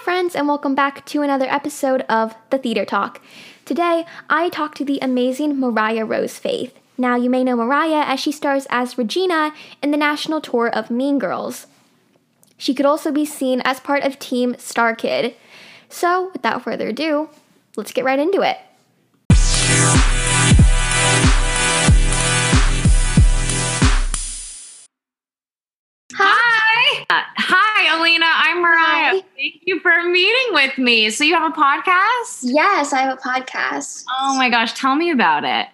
friends, and welcome back to another episode of The Theater Talk. Today, I talk to the amazing Mariah Rose Faith. Now, you may know Mariah as she stars as Regina in the national tour of Mean Girls. She could also be seen as part of Team Star Kid. So, without further ado, let's get right into it. Hi, Alina. I'm Mariah. Hi. Thank you for meeting with me. So you have a podcast? Yes, I have a podcast. Oh my gosh, tell me about it.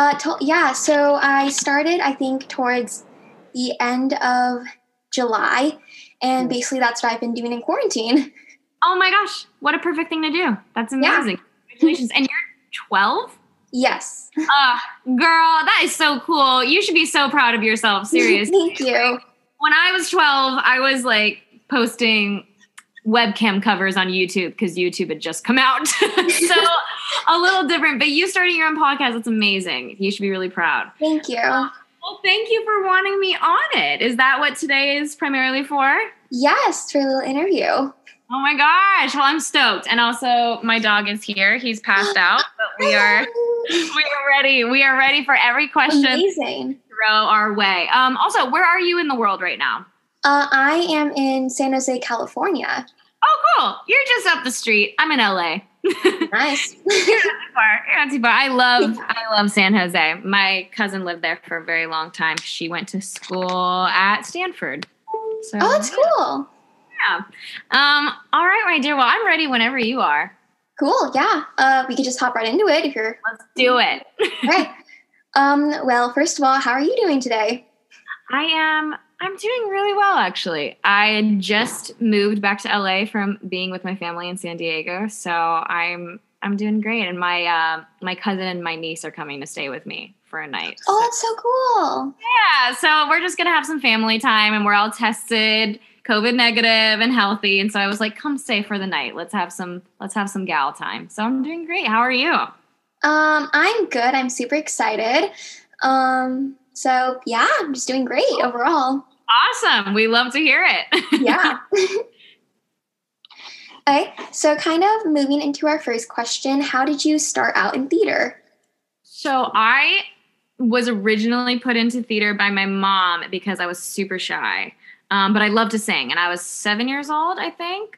So I started, I think, towards the end of July, and basically that's what I've been doing in quarantine. Oh my gosh, what a perfect thing to do. That's amazing. Congratulations. And you're 12? Yes. Girl, that is so cool. You should be so proud of yourself. Seriously. Thank you. When I was 12, I was like posting webcam covers on YouTube because YouTube had just come out. So a little different, but you starting your own podcast, that's amazing. You should be really proud. Thank you. Well, thank you for wanting me on it. Is that what today is primarily for? Yes, for a little interview. Oh my gosh. Well, I'm stoked. And also my dog is here. He's passed out, but we are ready. We are ready for every question Amazing. throw our way. Also, where are you in the world right now? I am in San Jose, California. Oh, cool. You're just up the street. I'm in LA. Nice. You're not too far. I love San Jose. My cousin lived there for a very long time. She went to school at Stanford. So, Oh, that's cool. yeah. All right, my dear. Well, I'm ready whenever you are. Cool, yeah. We could just hop right into it if you're... Let's do it. Okay. Well, first of all, how are you doing today? I'm doing really well, actually. I just moved back to LA from being with my family in San Diego, so I'm doing great. And my cousin and my niece are coming to stay with me for a night. Oh, that's so cool. Yeah, so we're just gonna have some family time, and we're all tested COVID negative and healthy. And so I was like, come stay for the night. Let's have some gal time. So I'm doing great. How are you? I'm good. I'm super excited. So yeah, I'm just doing great overall. Awesome. We love to hear it. Yeah. Okay, so kind of moving into our first question, how did you start out in theater? So I was originally put into theater by my mom because I was super shy. But I love to sing, and I was 7 years old, I think.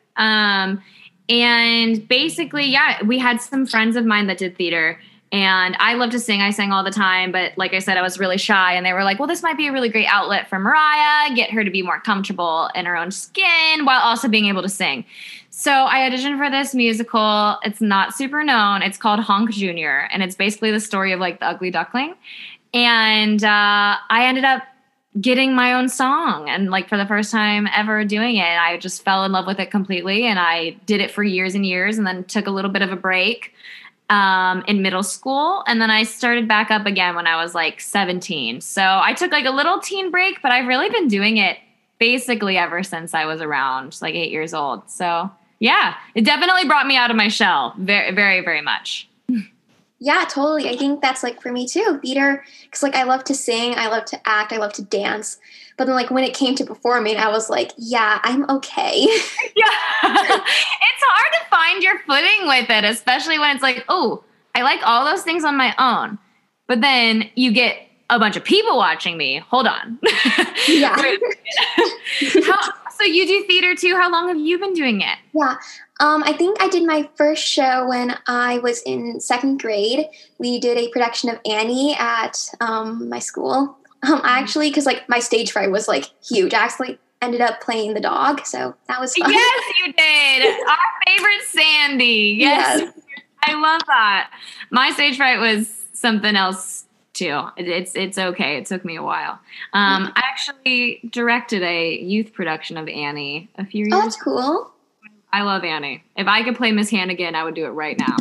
And basically, yeah, we had some friends of mine that did theater, and I love to sing. I sang all the time, but like I said, I was really shy, and they were like, well, this might be a really great outlet for Mariah, get her to be more comfortable in her own skin while also being able to sing. So I auditioned for this musical. It's not super known. It's called Honk Jr., and it's basically the story of like the Ugly Duckling. And I ended up getting my own song, and like for the first time ever doing it, I just fell in love with it completely, and I did it for years and years, and then took a little bit of a break in middle school, and then I started back up again when I was like 17. So I took like a little teen break, but I've really been doing it basically ever since I was around like 8 years old. So yeah, it definitely brought me out of my shell very, very, very much. Yeah, totally. I think that's like for me too, theater, because like I love to sing, I love to act, I love to dance. But then like when it came to performing, I was like, yeah, I'm okay. Yeah. It's hard to find your footing with it, especially when it's like, oh, I like all those things on my own. But then you get a bunch of people watching me. Hold on. Yeah. So you do theater too? How long have you been doing it? Yeah. I think I did my first show when I was in second grade. We did a production of Annie at my school. I actually, because like my stage fright was like huge. I actually ended up playing the dog, so that was fun. Yes, you did. Our favorite Sandy. Yes. I love that. My stage fright was something else too. It's okay. It took me a while. I actually directed a youth production of Annie a few years Oh, that's cool. I love Annie. If I could play Miss Hannigan, I would do it right now.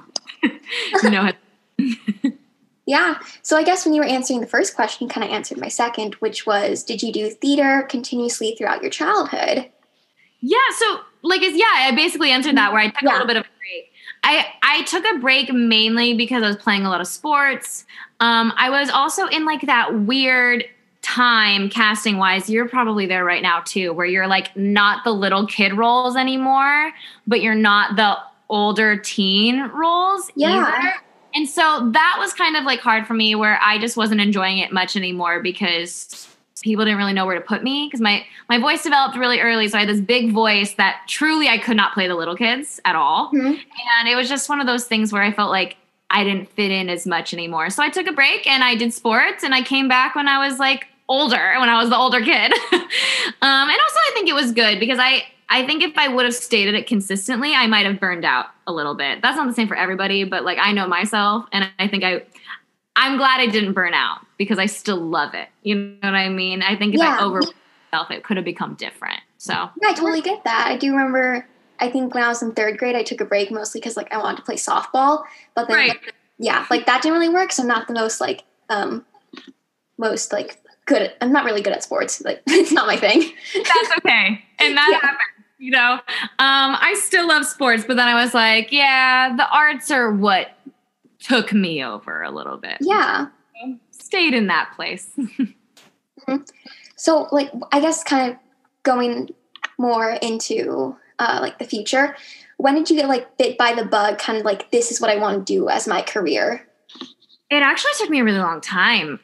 Yeah. So I guess when you were answering the first question, you kind of answered my second, which was, did you do theater continuously throughout your childhood? Yeah. So I basically answered that where I took a little bit of a break. I took a break mainly because I was playing a lot of sports. I was also in like that weird time casting wise, you're probably there right now too, where you're like not the little kid roles anymore, but you're not the older teen roles either. And so that was kind of like hard for me, where I just wasn't enjoying it much anymore because people didn't really know where to put me, because my voice developed really early. So I had this big voice that truly I could not play the little kids at all. And it was just one of those things where I felt like I didn't fit in as much anymore. So I took a break and I did sports, and I came back when I was like older, when I was the older kid. And also I think it was good because I think if I would have stayed at it consistently, I might have burned out a little bit. That's not the same for everybody, but like I know myself, and I think I'm glad I didn't burn out because I still love it. You know what I mean? I think if I overworked myself, it could have become different. So yeah, I totally get that. I do remember, I think when I was in third grade, I took a break mostly because like I wanted to play softball, but then like that didn't really work. So I'm not the most good. I'm not really good at sports. Like it's not my thing. That's okay. And that happens. You know, I still love sports, but then I was like, the arts are what took me over a little bit. Yeah. So, stayed in that place. So like, I guess kind of going more into like the future, when did you get like bit by the bug, kind of like, this is what I want to do as my career? It actually took me a really long time.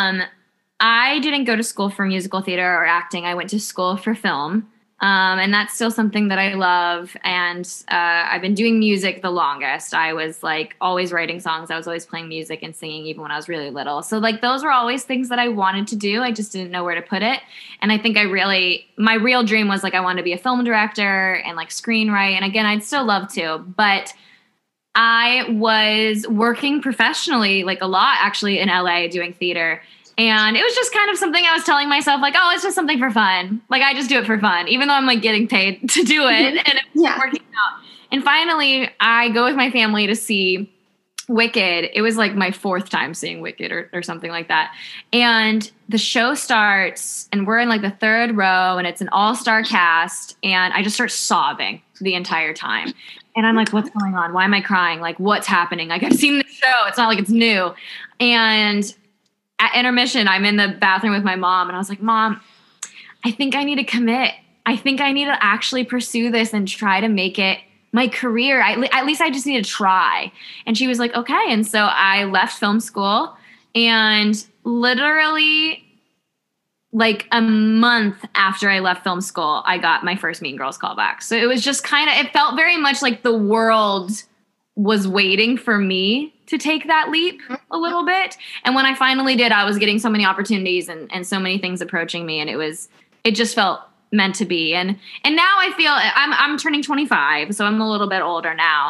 I didn't go to school for musical theater or acting. I went to school for film. And that's still something that I love. And I've been doing music the longest. I was like always writing songs. I was always playing music and singing even when I was really little. So like those were always things that I wanted to do. I just didn't know where to put it. And I think my real dream was like I wanted to be a film director and like screenwrite. And again, I'd still love to, but I was working professionally like a lot actually in LA doing theater. And it was just kind of something I was telling myself, like, oh, it's just something for fun. Like, I just do it for fun, even though I'm, like, getting paid to do it. And it's working out. And finally, I go with my family to see Wicked. It was, like, my fourth time seeing Wicked or something like that. And the show starts, and we're in, like, the third row, and it's an all-star cast. And I just start sobbing the entire time. And I'm like, what's going on? Why am I crying? Like, what's happening? Like, I've seen the show. It's not like it's new. And at intermission, I'm in the bathroom with my mom, and I was like, Mom, I think I need to commit. I think I need to actually pursue this and try to make it my career. At least I just need to try. And she was like, okay. And so I left film school, and literally like a month after I left film school, I got my first Mean Girls callback. So it was just it felt very much like the world was waiting for me to take that leap a little bit. And when I finally did, I was getting so many opportunities and so many things approaching me. And it just felt meant to be. And now I feel I'm turning 25, so I'm a little bit older now.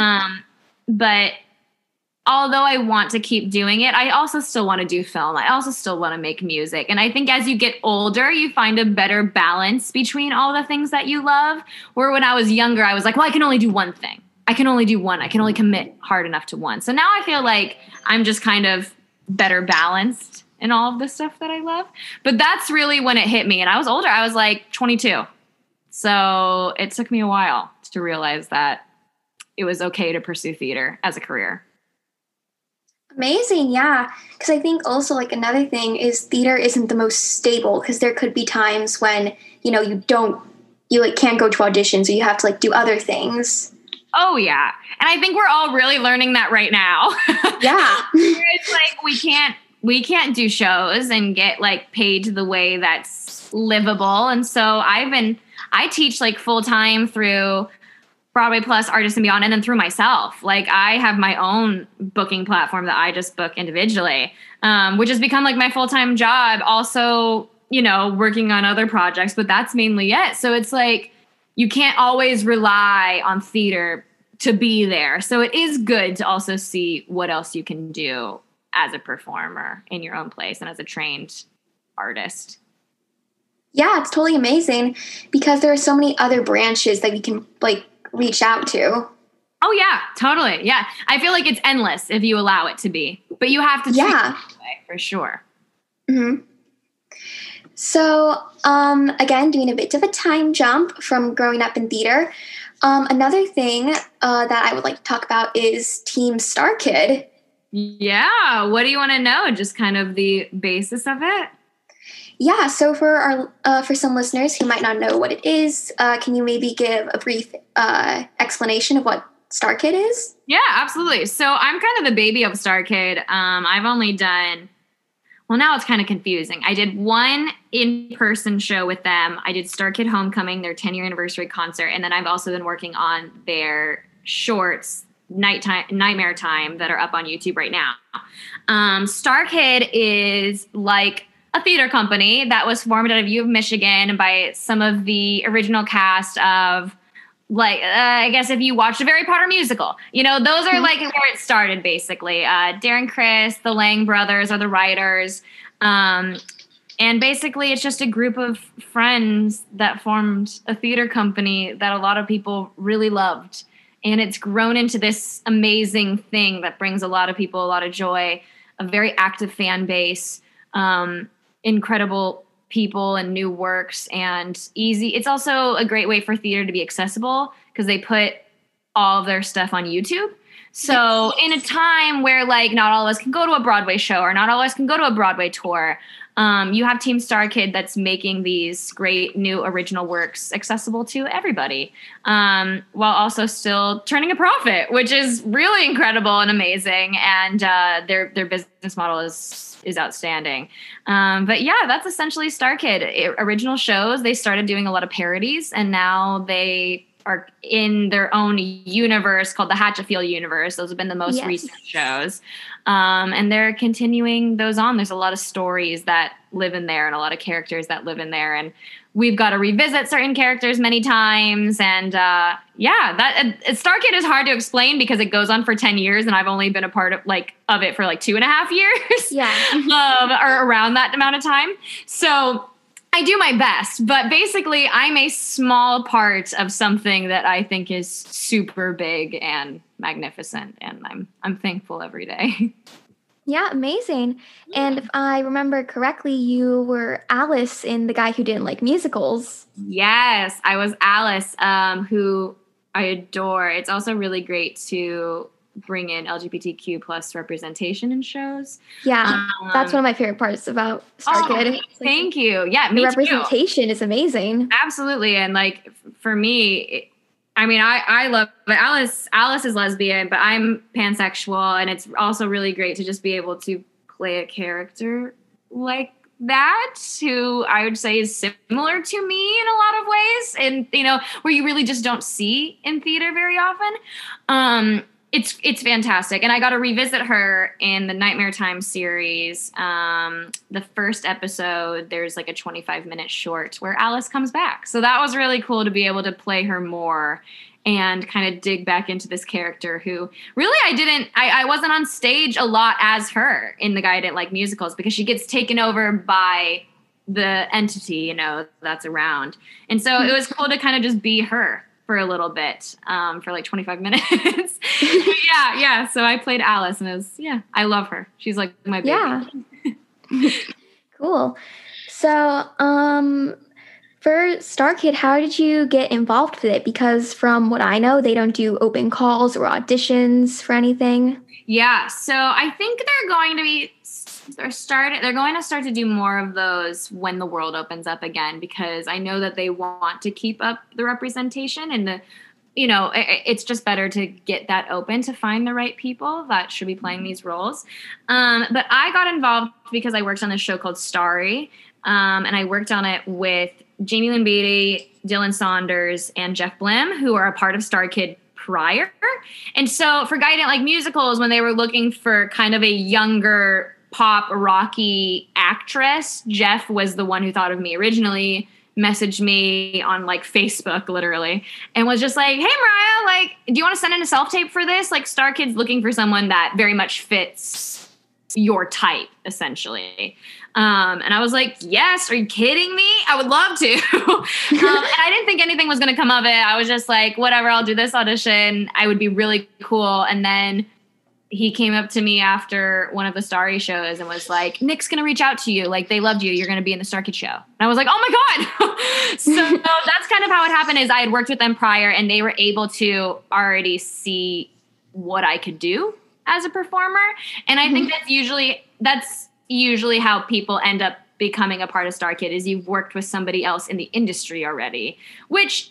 But although I want to keep doing it, I also still want to do film. I also still want to make music. And I think as you get older, you find a better balance between all the things that you love. Where when I was younger, I was like, well, I can only do one thing. I can only do one. I can only commit hard enough to one. So now I feel like I'm just kind of better balanced in all of the stuff that I love. But that's really when it hit me. And I was older. I was like 22. So it took me a while to realize that it was okay to pursue theater as a career. Amazing. Yeah. Because I think also like another thing is theater isn't the most stable, because there could be times when, you like can't go to auditions, or you have to like do other things. Oh, yeah. And I think we're all really learning that right now. Yeah. It's like we can't do shows and get like paid to the way that's livable. And so I teach like full time through Broadway Plus, Artists and Beyond, and then through myself. Like I have my own booking platform that I just book individually, which has become like my full-time job. Also, working on other projects, but that's mainly it. So it's like, you can't always rely on theater to be there. So it is good to also see what else you can do as a performer in your own place and as a trained artist. Yeah, it's totally amazing because there are so many other branches that we can like reach out to. Oh yeah, totally. Yeah. I feel like it's endless if you allow it to be, but you have to treat it that way for sure. Mm-hmm. So, again, doing a bit of a time jump from growing up in theater. Another thing that I would like to talk about is Team Star Kid. Yeah. What do you want to know? Just kind of the basis of it? Yeah, so for some listeners who might not know what it is, can you maybe give a brief explanation of what Star Kid is? Yeah, absolutely. So I'm kind of the baby of Star Kid. I've only done, well, now it's kind of confusing. I did one in-person show with them. I did Star Kid Homecoming, their 10-year anniversary concert, and then I've also been working on their shorts, Nightmare Time, that are up on YouTube right now. Star Kid is like a theater company that was formed out of U of Michigan by some of the original cast of, like, I guess if you watched a Harry Potter musical, those are like where it started, basically. Darren Criss, the Lang brothers are the writers. And basically it's just a group of friends that formed a theater company that a lot of people really loved. And it's grown into this amazing thing that brings a lot of people a lot of joy, a very active fan base, incredible people and new works, and easy. It's also a great way for theater to be accessible because they put all of their stuff on YouTube. So in a time where, like, not all of us can go to a Broadway show or not all of us can go to a Broadway tour, you have Team Star Kid that's making these great new original works accessible to everybody, while also still turning a profit, which is really incredible and amazing. And their business model is outstanding. But yeah, that's essentially Star Kid. Original shows, they started doing a lot of parodies, and now they are in their own universe called the Hatchetfield universe. Those have been the most recent shows. And they're continuing those on. There's a lot of stories that live in there and a lot of characters that live in there. And we've got to revisit certain characters many times. And Star Kid is hard to explain because it goes on for 10 years and I've only been a part of it for like 2.5 years. Or around that amount of time. So I do my best, but basically I'm a small part of something that I think is super big and magnificent, and I'm thankful every day. Yeah, amazing. And if I remember correctly, you were Alice in The Guy Who Didn't Like Musicals. Yes, I was Alice, who I adore. It's also really great to bring in LGBTQ plus representation in shows. Yeah, that's one of my favorite parts about Star Kid. Thank you. Yeah, the representation is amazing. Absolutely. And like for me, I love it. Alice is lesbian, but I'm pansexual, and it's also really great to just be able to play a character like that, who I would say is similar to me in a lot of ways, and where you really just don't see in theater very often. It's fantastic. And I got to revisit her in the Nightmare Time series. The first episode, there's like a 25-minute short where Alice comes back. So that was really cool to be able to play her more and kind of dig back into this character who really I wasn't on stage a lot as her in The Guy Who Didn't Like Musicals, because she gets taken over by the entity, that's around. And so it was cool to kind of just be her for a little bit, for like 25 minutes. Yeah. So I played Alice, and I love her. She's like my baby. Yeah. Cool. So, for Star Kid, how did you get involved with it? Because from what I know, they don't do open calls or auditions for anything. Yeah. So I think they're going to start to do more of those when the world opens up again, because I know that they want to keep up the representation, and it's just better to get that open to find the right people that should be playing these roles. But I got involved because I worked on this show called Starry, and I worked on it with Jamie Lynn Beatty, Dylan Saunders, and Jeff Blim, who are a part of Star Kid prior. And so for Guy Who Didn't Like Musicals, when they were looking for kind of a younger pop rocky actress, Jeff was the one who thought of me originally, messaged me on like Facebook literally, and was just like, hey Mariah, like, do you want to send in a self-tape for this? Like, Star Kid's looking for someone that very much fits your type, essentially. And I was like, yes, are you kidding me? I would love to. And I didn't think anything was going to come of it. I was just like, whatever, I'll do this audition. I would be really cool. And then he came up to me after one of the Starry shows and was like, Nick's going to reach out to you. Like, they loved you. You're going to be in the Star Kid show. And I was like, oh my God. So that's kind of how it happened. Is I had worked with them prior, and they were able to already see what I could do as a performer. And I think that's usually how people end up becoming a part of Star Kid is you've worked with somebody else in the industry already, which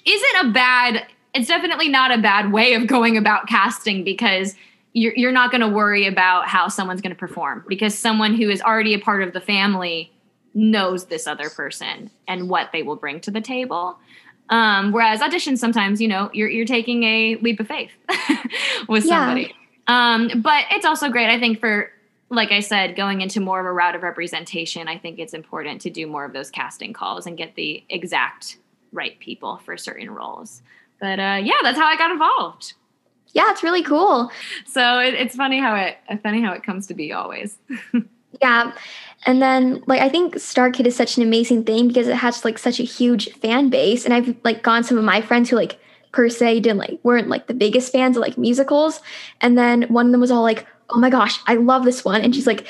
it's definitely not a bad way of going about casting, because you're not going to worry about how someone's going to perform, because someone who is already a part of the family knows this other person and what they will bring to the table. Whereas auditions, sometimes, you're taking a leap of faith with somebody. But it's also great, I think, for, like I said, going into more of a route of representation. I think it's important to do more of those casting calls and get the exact right people for certain roles. But that's how I got involved. Yeah, it's really cool. So it's funny how it comes to be always. Yeah. And then, I think Star Kid is such an amazing thing because it has, such a huge fan base. And I've, gone some of my friends who, per se weren't, the biggest fans of, musicals. And then one of them was all like, oh my gosh, I love this one. And she's like,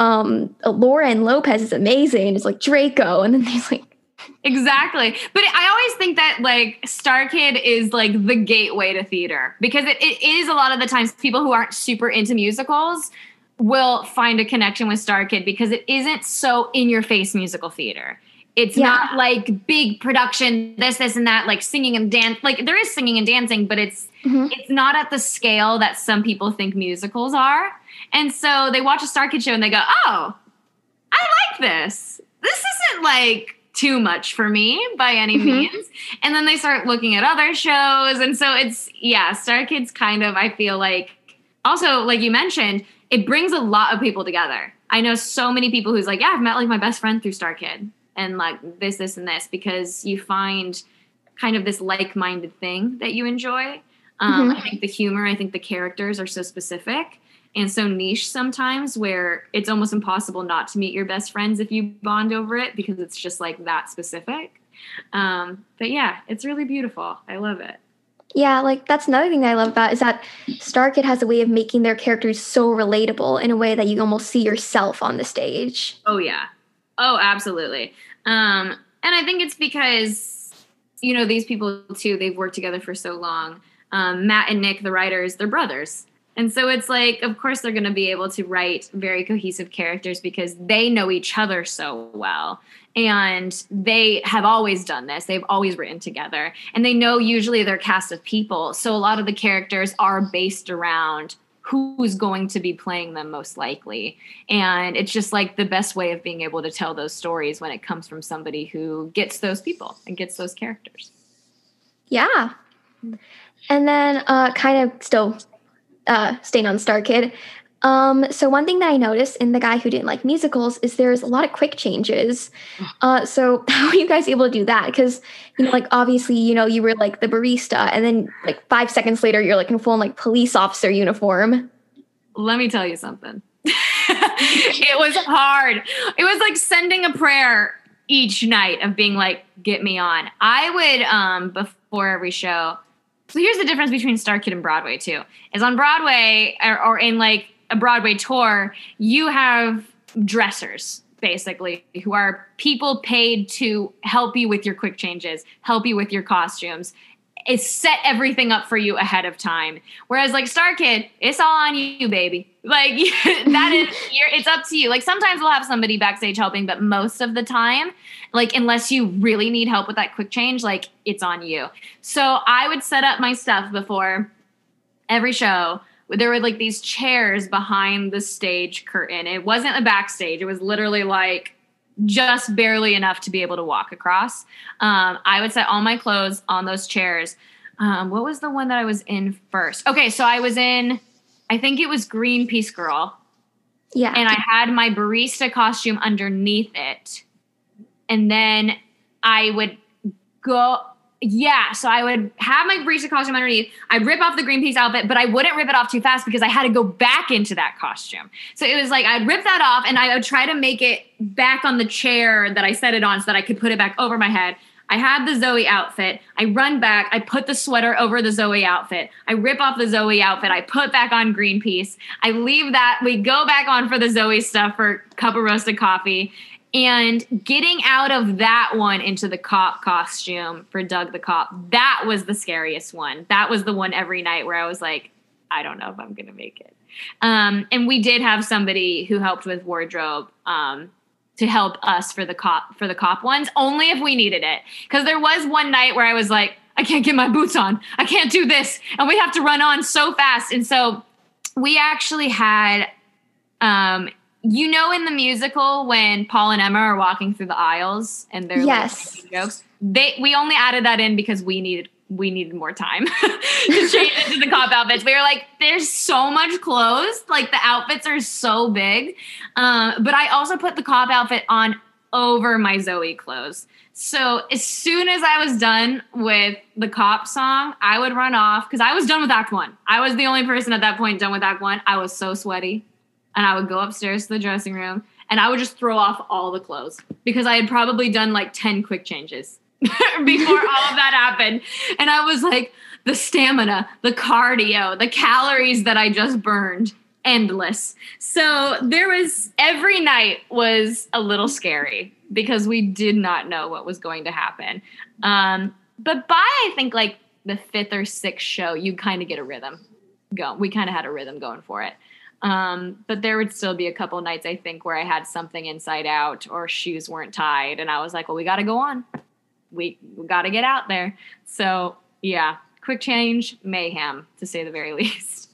Lauren Lopez is amazing. It's Draco. And then he's like, exactly. But I always think that Star Kid is the gateway to theater, because it is a lot of the times people who aren't super into musicals will find a connection with Star Kid because it isn't so in your face musical theater. It's not big production, this and that, singing and dance. There is singing and dancing, but it's not at the scale that some people think musicals are. And so they watch a Star Kid show and they go, oh, I like this. This isn't too much for me by any means. And then they start looking at other shows. And so Star Kid's kind of, I feel also, like you mentioned, it brings a lot of people together. I know so many people who's I've met my best friend through Star Kid and this and this, because you find kind of this like-minded thing that you enjoy. I think the humor, I think the characters are so specific and so niche sometimes, where it's almost impossible not to meet your best friends if you bond over it, because it's just that specific. But yeah, it's really beautiful. I love it. Yeah, that's another thing that I love about is that Star Kid has a way of making their characters so relatable in a way that you almost see yourself on the stage. Oh, yeah. Oh, absolutely. And I think it's because, these people, too, they've worked together for so long. Matt and Nick, the writers, they're brothers. And so it's of course, they're going to be able to write very cohesive characters because they know each other so well. And they have always done this. They've always written together. And they know usually their cast of people. So a lot of the characters are based around who's going to be playing them most likely. And it's just the best way of being able to tell those stories when it comes from somebody who gets those people and gets those characters. Yeah. And then kind of still staying on Star Kid. So one thing that I noticed in The Guy Who Didn't Like Musicals is there's a lot of quick changes. So how are you guys able to do that? Because, obviously, you were the barista, and then 5 seconds later, you're in full police officer uniform. Let me tell you something. It was hard. It was sending a prayer each night of being get me on. I would, before every show. So here's the difference between Star Kid and Broadway, too, is on Broadway or in a Broadway tour, you have dressers, basically, who are people paid to help you with your quick changes, help you with your costumes, is set everything up for you ahead of time. Whereas Star Kid, it's all on you, baby. It's up to you. Sometimes we'll have somebody backstage helping, but most of the time, unless you really need help with that quick change, it's on you. So I would set up my stuff before every show. There were these chairs behind the stage curtain. It wasn't a backstage. It was literally just barely enough to be able to walk across. I would set all my clothes on those chairs. What was the one that I was in first? Okay, so I was in, I think it was Greenpeace Girl. Yeah. And I had my barista costume underneath it. And then I would go, so I would have my barista costume underneath. I'd rip off the Greenpeace outfit, but I wouldn't rip it off too fast because I had to go back into that costume. So it was I'd rip that off and I would try to make it back on the chair that I set it on so that I could put it back over my head. I had the Zoe outfit. I run back. I put the sweater over the Zoe outfit. I rip off the Zoe outfit. I put back on Greenpeace. I leave that. We go back on for the Zoe stuff for a cup of roasted coffee. And getting out of that one into the cop costume for Doug the Cop, that was the scariest one. That was the one every night where I was I don't know if I'm going to make it. And we did have somebody who helped with wardrobe to to help us for the cop ones, only if we needed it. Because there was one night where I was like, I can't get my boots on. I can't do this. And we have to run on so fast. And so we actually had, in the musical when Paul and Emma are walking through the aisles and they're yes. like jokes, we only added that in because we needed more time to change into the cop outfits. We were like, there's so much clothes. Like the outfits are so big. But I also put the cop outfit on over my Zoe clothes. So as soon as I was done with the cop song, I would run off because I was done with Act 1. I was the only person at that point done with Act 1. I was so sweaty. And I would go upstairs to the dressing room and I would just throw off all the clothes because I had probably done like 10 quick changes before all of that happened. And I was like, the stamina, the cardio, the calories that I just burned, endless. So every night was a little scary because we did not know what was going to happen. But by, I think, like the 5th or 6th show, you kind of get a rhythm going. We kind of had a rhythm going for it. But there would still be a couple nights, I think, where I had something inside out or shoes weren't tied. And I was like, well, we got to go on. We got to get out there. So, yeah, quick change, mayhem, to say the very least.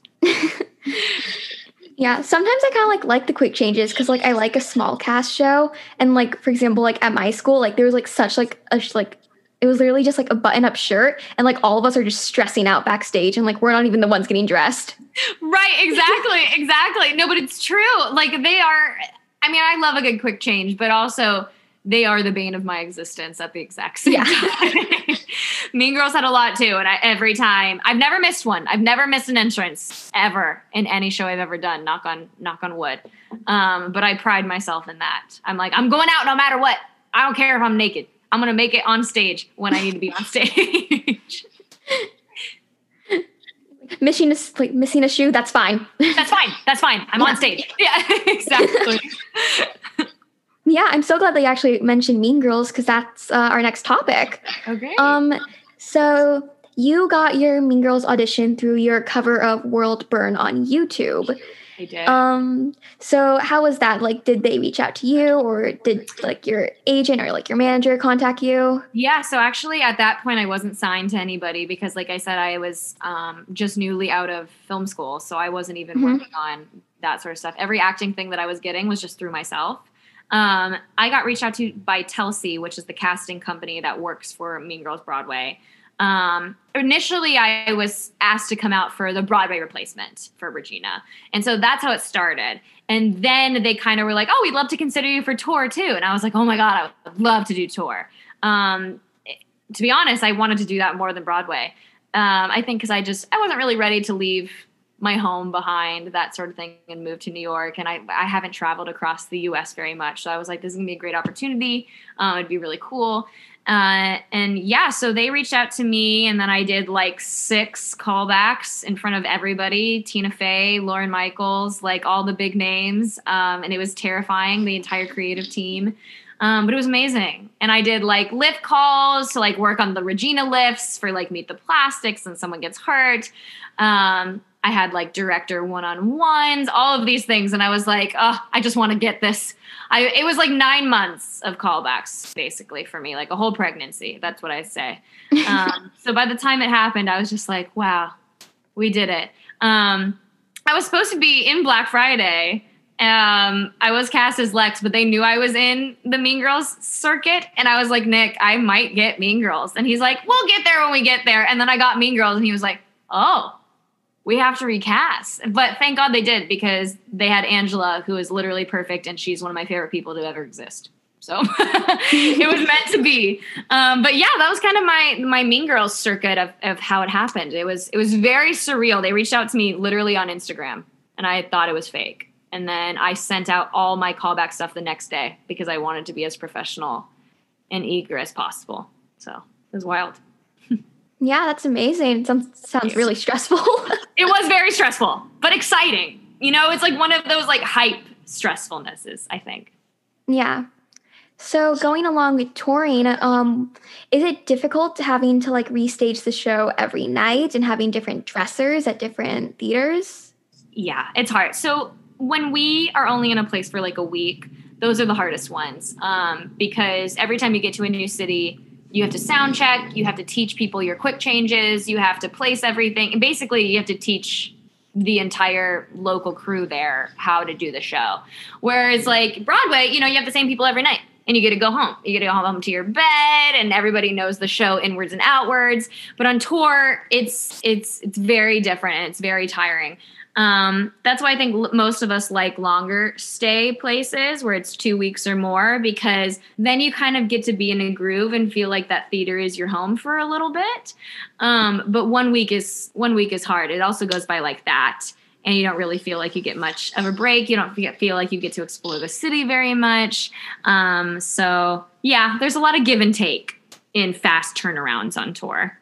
Yeah, sometimes I kind of like the quick changes because like I like a small cast show. And like, for example, like at my school, like there was like such like it was literally just like a button-up shirt and like all of us are just stressing out backstage and like we're not even the ones getting dressed. Right, exactly. No, but it's true. Like I love a good quick change, but also they are the bane of my existence at the exact same time. Mean Girls had a lot too. And every time, I've never missed one. I've never missed an entrance ever in any show I've ever done. Knock on wood. But I pride myself in that. I'm like, I'm going out no matter what. I don't care if I'm naked. I'm going to make it on stage when I need to be on stage. Missing a shoe, that's fine. That's fine. I'm on stage. Yeah, exactly. Yeah, I'm so glad that you actually mentioned Mean Girls because that's our next topic. Okay. So you got your Mean Girls audition through your cover of World Burn on YouTube. I did. So how was that? Like, did they reach out to you or did like your agent or like your manager contact you? Yeah. So actually at that point I wasn't signed to anybody because like I said, I was just newly out of film school. So I wasn't even working on that sort of stuff. Every acting thing that I was getting was just through myself. I got reached out to by Telsey, which is the casting company that works for Mean Girls Broadway. Initially I was asked to come out for the Broadway replacement for Regina. And so that's how it started. And then they kind of were like, oh, we'd love to consider you for tour too. And I was like, oh my God, I would love to do tour. To be honest, I wanted to do that more than Broadway. I think because I wasn't really ready to leave my home behind, that sort of thing, and move to New York. And I haven't traveled across the US very much. So I was like, this is gonna be a great opportunity. It'd be really cool. And yeah, so they reached out to me and then I did like 6 callbacks in front of everybody, Tina Fey, Lauren Michaels, like all the big names. And it was terrifying, the entire creative team. But it was amazing. And I did like lift calls to like work on the Regina lifts for like Meet the Plastics and someone gets hurt. I had like director one-on-ones, all of these things. And I was like, oh, I just want to get this. It was like 9 months of callbacks basically for me, like a whole pregnancy. That's what I say. So by the time it happened, I was just like, wow, we did it. I was supposed to be in Black Friday. I was cast as Lex, but they knew I was in the Mean Girls circuit. And I was like, Nick, I might get Mean Girls. And he's like, we'll get there when we get there. And then I got Mean Girls and he was like, oh, we have to recast. But thank God they did because they had Angela, who is literally perfect. And she's one of my favorite people to ever exist. So it was meant to be. But yeah, that was kind of my Mean Girls circuit of how it happened. It was very surreal. They reached out to me literally on Instagram and I thought it was fake. And then I sent out all my callback stuff the next day because I wanted to be as professional and eager as possible. So it was wild. Yeah, that's amazing. Sounds really stressful. It was very stressful, but exciting. You know, it's like one of those like hype stressfulnesses, I think. Yeah. So going along with touring, is it difficult having to like restage the show every night and having different dressers at different theaters? Yeah, it's hard. So when we are only in a place for like a week, those are the hardest ones, because every time you get to a new city, you have to sound check, you have to teach people your quick changes, you have to place everything, and basically you have to teach the entire local crew there how to do the show. Whereas like Broadway, you have the same people every night, and you get to go home. You get to go home to your bed, and everybody knows the show inwards and outwards. But on tour, it's very different, and it's very tiring. That's why I think most of us like longer stay places where it's 2 weeks or more, because then you kind of get to be in a groove and feel like that theater is your home for a little bit. But 1 week is hard. It also goes by like that. And you don't really feel like you get much of a break. You don't feel like you get to explore the city very much. So yeah, there's a lot of give and take in fast turnarounds on tour.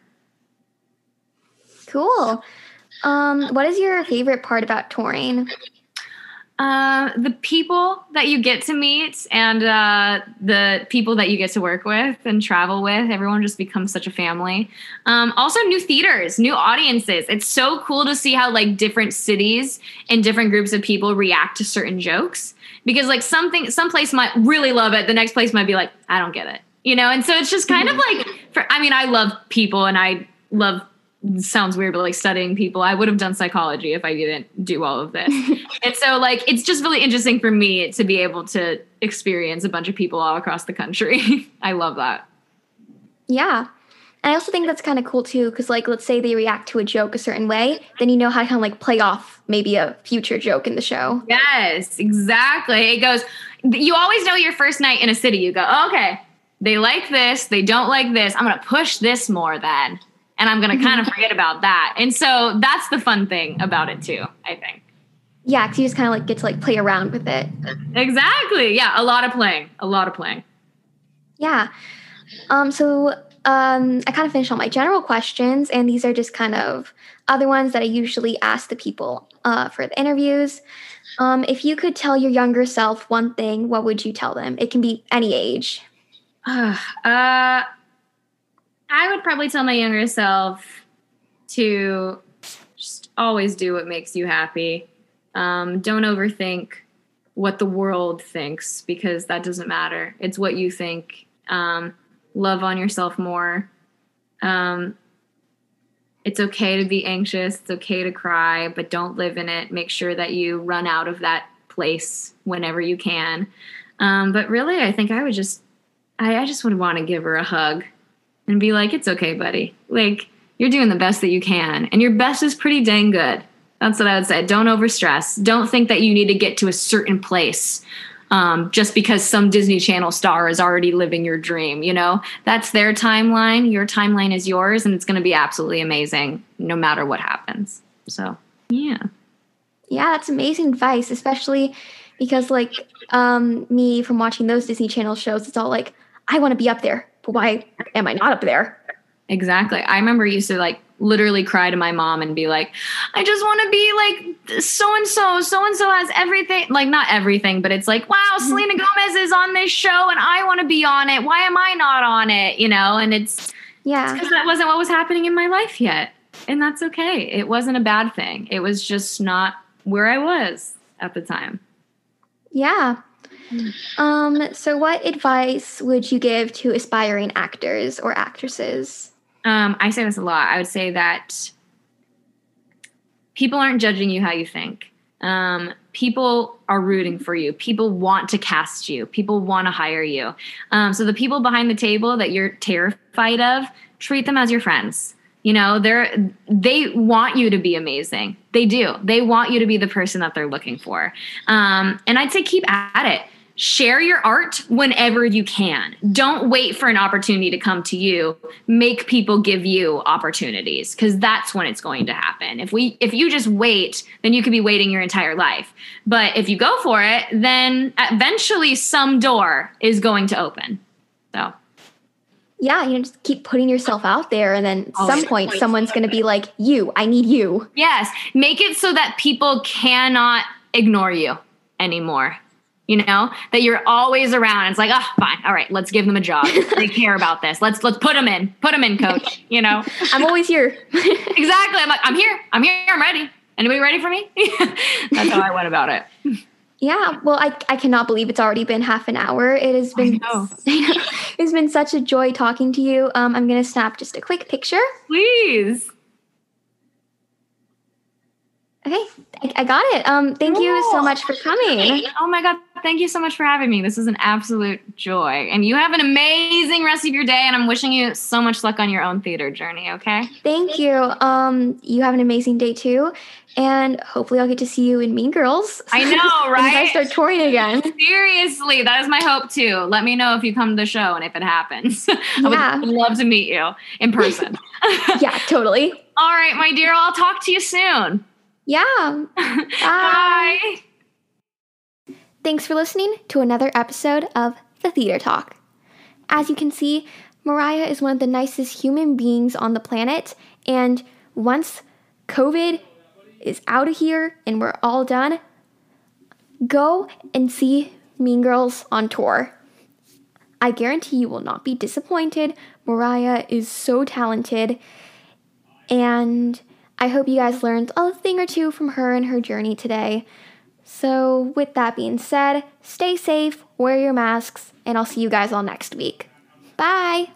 Cool. What is your favorite part about touring? The people that you get to meet, and the people that you get to work with and travel with. Everyone just becomes such a family. Also new theaters, new audiences. It's so cool to see how like different cities and different groups of people react to certain jokes, because like some place might really love it. The next place might be like, I don't get it, And so it's just kind of like, I love people, and I love, sounds weird, but like studying people. I would have done psychology if I didn't do all of this. And so like, it's just really interesting for me to be able to experience a bunch of people all across the country. I love that. Yeah. And I also think that's kind of cool too, because like, let's say they react to a joke a certain way, then you know how to kind of like play off maybe a future joke in the show. Yes, exactly. It goes, you always know your first night in a city, you go, oh, okay, they like this, they don't like this. I'm going to push this more then. And I'm going to kind of forget about that. And so that's the fun thing about it too, I think. Yeah, because you just kind of like get to like play around with it. Exactly. Yeah, a lot of playing. Yeah. So I kind of finished all my general questions, and these are just kind of other ones that I usually ask the people for the interviews. If you could tell your younger self one thing, what would you tell them? It can be any age. I would probably tell my younger self to just always do what makes you happy. Don't overthink what the world thinks, because that doesn't matter. It's what you think. Love on yourself more. It's okay to be anxious. It's okay to cry, but don't live in it. Make sure that you run out of that place whenever you can. But really, I think I just would want to give her a hug and be like, it's okay, buddy. Like, you're doing the best that you can, and your best is pretty dang good. That's what I would say. Don't overstress. Don't think that you need to get to a certain place just because some Disney Channel star is already living your dream. That's their timeline. Your timeline is yours, and it's going to be absolutely amazing no matter what happens. So, yeah. Yeah, that's amazing advice, especially because like me, from watching those Disney Channel shows, it's all like, I want to be up there, but why am I not up there? Exactly. I remember I used to like literally cry to my mom and be like, I just want to be like so-and-so has everything, like not everything, but it's like, wow, Selena Gomez is on this show and I want to be on it. Why am I not on it? And it's because that wasn't what was happening in my life yet. And that's okay. It wasn't a bad thing. It was just not where I was at the time. Yeah. So what advice would you give to aspiring actors or actresses? I say this a lot. I would say that people aren't judging you how you think. People are rooting for you. People want to cast you. People want to hire you. So the people behind the table that you're terrified of, treat them as your friends. They want you to be amazing. They do. They want you to be the person that they're looking for. And I'd say keep at it. Share your art whenever you can. Don't wait for an opportunity to come to you. Make people give you opportunities, because that's when it's going to happen. If you just wait, then you could be waiting your entire life. But if you go for it, then eventually some door is going to open. So. Yeah, just keep putting yourself out there, and then at some point someone's going to be like, I need you. Yes. Make it so that people cannot ignore you anymore. That you're always around. It's like, oh, fine. All right, let's give them a job. They care about this. Let's put them in. Put them in, coach. I'm always here. Exactly. I'm like, I'm here. I'm ready. Anybody ready for me? That's how I went about it. Yeah, well, I cannot believe it's already been half an hour. It has been it's been such a joy talking to you. I'm gonna snap just a quick picture. Please. Okay, I got it. Thank you so much for coming. Oh my God, thank you so much for having me. This is an absolute joy. And you have an amazing rest of your day, and I'm wishing you so much luck on your own theater journey, okay? Thank you. You have an amazing day too. And hopefully I'll get to see you in Mean Girls. I know, right? When you guys start touring again. Seriously, that is my hope too. Let me know if you come to the show and if it happens. I would love to meet you in person. Yeah, totally. All right, my dear, I'll talk to you soon. Yeah. Bye. Thanks for listening to another episode of The Theater Talk. As you can see, Mariah is one of the nicest human beings on the planet, and once COVID is out of here and we're all done, go and see Mean Girls on tour. I guarantee you will not be disappointed. Mariah is so talented, and I hope you guys learned a thing or two from her and her journey today. So with that being said, stay safe, wear your masks, and I'll see you guys all next week. Bye!